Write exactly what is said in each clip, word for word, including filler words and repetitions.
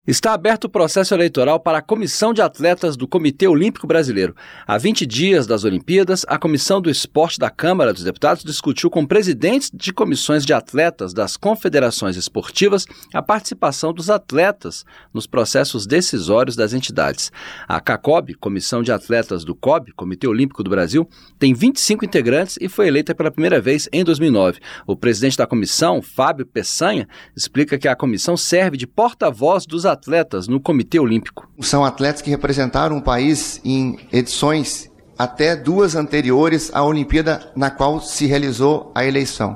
Está aberto o processo eleitoral para a Comissão de Atletas do Comitê Olímpico Brasileiro. Há vinte dias das Olimpíadas, a Comissão do Esporte da Câmara dos Deputados discutiu com presidentes de comissões de atletas das confederações esportivas a participação dos atletas nos processos decisórios das entidades. A CACOB, Comissão de Atletas do C O B, Comitê Olímpico do Brasil, tem vinte e cinco integrantes e foi eleita pela primeira vez em dois mil e nove. O presidente da comissão, Fábio Peçanha, explica que a comissão serve de porta-voz dos atletas atletas no Comitê Olímpico. São atletas que representaram o país em edições até duas anteriores à Olimpíada na qual se realizou a eleição.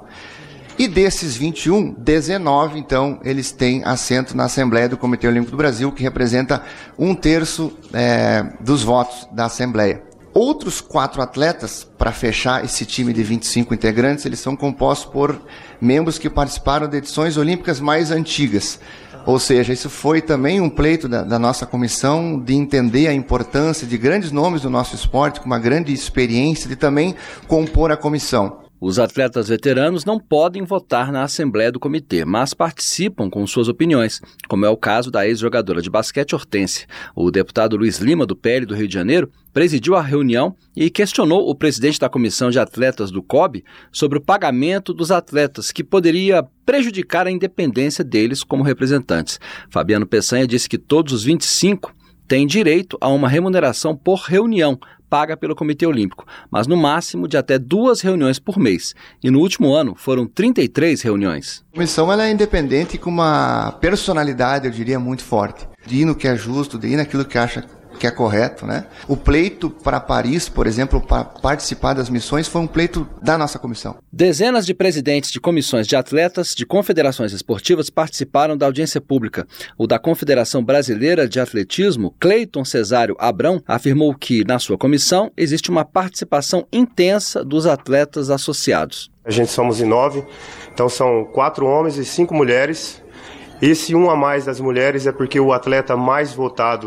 E desses vinte e um, dezenove, então, eles têm assento na Assembleia do Comitê Olímpico do Brasil, que representa um terço é, dos votos da Assembleia. Outros quatro atletas, para fechar esse time de vinte e cinco integrantes, eles são compostos por membros que participaram de edições olímpicas mais antigas. Ou seja, isso foi também um pleito da, da nossa comissão de entender a importância de grandes nomes do nosso esporte, com uma grande experiência, de também compor a comissão. Os atletas veteranos não podem votar na Assembleia do Comitê, mas participam com suas opiniões, como é o caso da ex-jogadora de basquete Hortência. O deputado Luiz Lima, do P L do Rio de Janeiro, presidiu a reunião e questionou o presidente da Comissão de Atletas do C O B sobre o pagamento dos atletas, que poderia prejudicar a independência deles como representantes. Fabiano Peçanha disse que todos os vinte e cinco têm direito a uma remuneração por reunião, paga pelo Comitê Olímpico, mas no máximo de até duas reuniões por mês. E no último ano foram trinta e três reuniões. A comissão ela é independente com uma personalidade, eu diria, muito forte. De ir no que é justo, de ir naquilo que acha que é correto, né? O pleito para Paris, por exemplo, para participar das missões, foi um pleito da nossa comissão. Dezenas de presidentes de comissões de atletas de confederações esportivas participaram da audiência pública. O da Confederação Brasileira de Atletismo, Cleiton Cesário Abrão, afirmou que, na sua comissão, existe uma participação intensa dos atletas associados. A gente somos em nove, então são quatro homens e cinco mulheres. Esse um a mais das mulheres é porque o atleta mais votado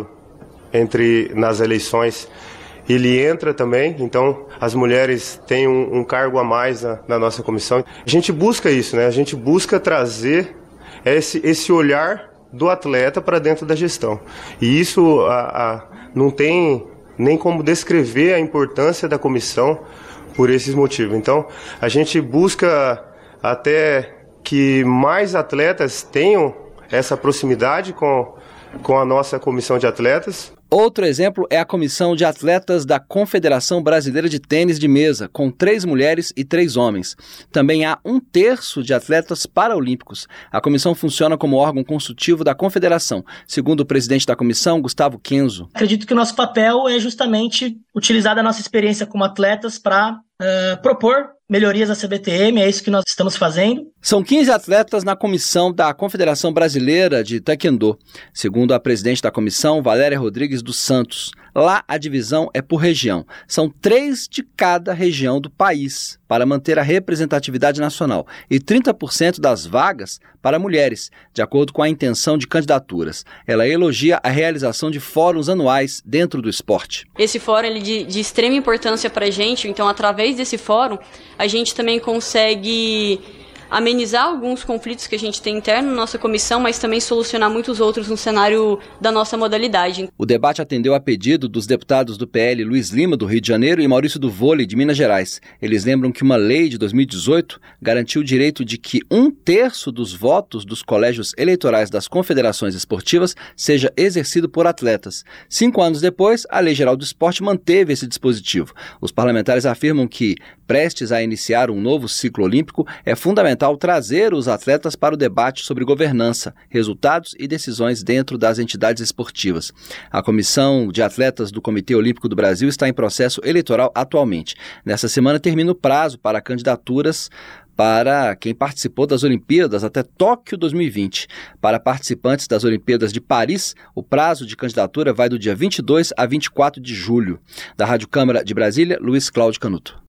entre nas eleições, ele entra também, então as mulheres têm um, um cargo a mais na, na nossa comissão. A gente busca isso, né? A gente busca trazer esse, esse olhar do atleta para dentro da gestão. E isso a, a, não tem nem como descrever a importância da comissão por esses motivos. Então, a gente busca até que mais atletas tenham essa proximidade com, com a nossa comissão de atletas. Outro exemplo é a Comissão de Atletas da Confederação Brasileira de Tênis de Mesa, com três mulheres e três homens. Também há um terço de atletas paraolímpicos. A comissão funciona como órgão consultivo da confederação, segundo o presidente da comissão, Gustavo Kenzo. Acredito que o nosso papel é justamente utilizar a nossa experiência como atletas para uh, propor melhorias à C B T M, é isso que nós estamos fazendo. São quinze atletas na comissão da Confederação Brasileira de Taekwondo, segundo a presidente da comissão, Valéria Rodrigues dos Santos. Lá a divisão é por região. São três de cada região do país para manter a representatividade nacional e trinta por cento das vagas para mulheres, de acordo com a intenção de candidaturas. Ela elogia a realização de fóruns anuais dentro do esporte. Esse fórum é de, de extrema importância para a gente, então através desse fórum a gente também consegue amenizar alguns conflitos que a gente tem interno na nossa comissão, mas também solucionar muitos outros no cenário da nossa modalidade. O debate atendeu a pedido dos deputados do P L Luiz Lima, do Rio de Janeiro, e Maurício do Vôlei, de Minas Gerais. Eles lembram que uma lei de dois mil e dezoito garantiu o direito de que um terço dos votos dos colégios eleitorais das confederações esportivas seja exercido por atletas. Cinco anos depois, a Lei Geral do Esporte manteve esse dispositivo. Os parlamentares afirmam que, prestes a iniciar um novo ciclo olímpico, é fundamental trazer os atletas para o debate sobre governança, resultados e decisões dentro das entidades esportivas. A Comissão de Atletas do Comitê Olímpico do Brasil está em processo eleitoral atualmente. Nessa semana termina o prazo para candidaturas para quem participou das Olimpíadas até Tóquio dois mil e vinte. Para participantes das Olimpíadas de Paris, o prazo de candidatura vai do dia vinte e dois a vinte e quatro de julho. Da Rádio Câmara de Brasília, Luiz Cláudio Canuto.